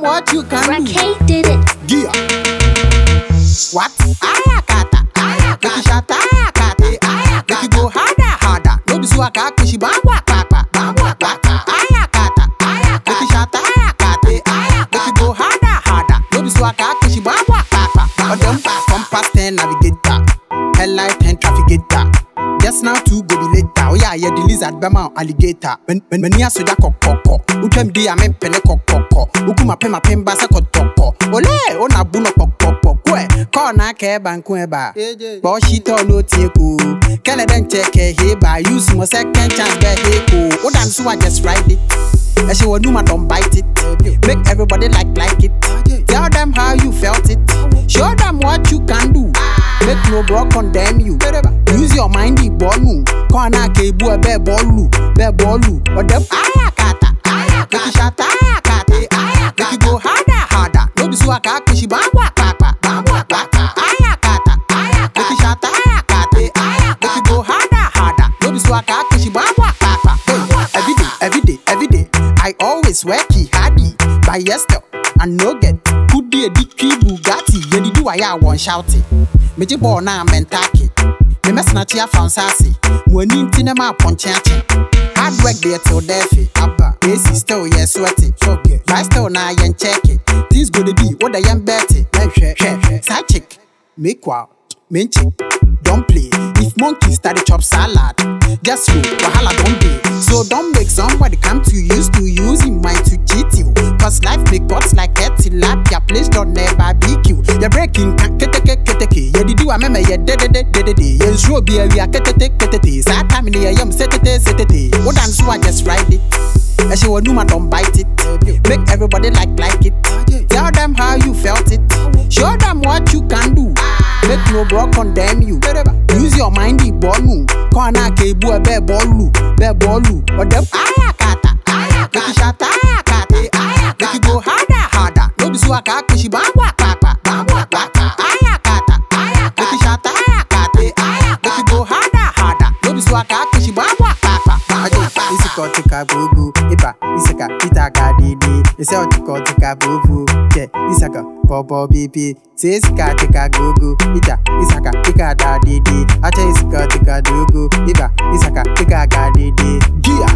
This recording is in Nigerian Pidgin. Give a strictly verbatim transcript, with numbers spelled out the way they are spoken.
what you can Raquel do. did it. Gear. What? Ayakata. Ayakata. Make you shut ayakata. Ayakata. Make you go harder, harder. No be so akaka she bangwa papa. Bangwa papa. Ayakata. Ayakata. Make you shut ayakata. Ayakata. Make you go harder, harder. No be so akaka she bangwa papa. But them from past ten navigator. Headlight ten trafficator. Just now two go be later. Oh yeah, yeah, the lizard bema alligator. When when when ya soja kokoko. Uchem di ya men pene kokoko. Ukuma pema pemba sa kotoko. Ole, ona buno kokoko. Kwe, kona ke banku eba. Bo shito no tieku. Kele den cheke heba. Use mo second chance be heko. Odan so I just ride it. And she numa don't bite it. Make everybody like like it. Tell them how you felt it. Show them what you can do. Make no bro condemn you. Use your mind, the bonu. Kona kebu a be bolu, be bolu. But them ayakata, ayakata. Make you shut ayakata, ayakata. Make you go harder, harder. No be so akaka she bangwa papa, bangwa papa. Ayakata, ayakata. Make you shut ayakata, ayakata. Make you go harder, harder. No be so akaka she bangwa papa. Hey, every day, every day, every day. I always work hardy. By yesterday, I no get. Could be a dicky Bugatti. Yedi do I want shouting. Meji bo na mentaki. Me mesna chia found sassy. Mwani tinema ponchachi. Hard work there till death. Abba. Basi still yeah sweaty. Okay. But still na yen check it. Things go to be what I am betty. Side chick. Make wow. Main chick. Don't play. If monkeys start to chop salad, just you, wahala don't be. So don't make somebody come to you used to using mind to cheat you. Cause life make cuts like a tilapia. Please don't never be you. You're breaking keteke keteke. Yeah, did you remember yeah de de de de de de. Yeah, sure be a we are ketete ketete. Sad time in the yam setete setete. What dance so I just ride it. And she will numa don't bite it. Make everybody like like it. Tell them how you felt it. Show them what you can do. Make no bro condemn you. Use your mind, the bonu. Kona kebu a be bolu, be bolu. But them ayakata, ayakata. Make you shut ayakata, ayakata. Make you go harder, harder. No be so akaka she bangwa papa, bangwa papa. Ayakata, ayakata. Make you shut ayakata, ayakata. Make you go harder, harder. No be so akaka she bangwa papa. Isiko tika bubu, ipa isaka itaka didi. Iseo tiko tika bubu, che isaka bobo bibi. Say isika tika gugu, ita isaka tika da didi. Acha isika tika dugu, ipa isaka tika ga didi. Gia.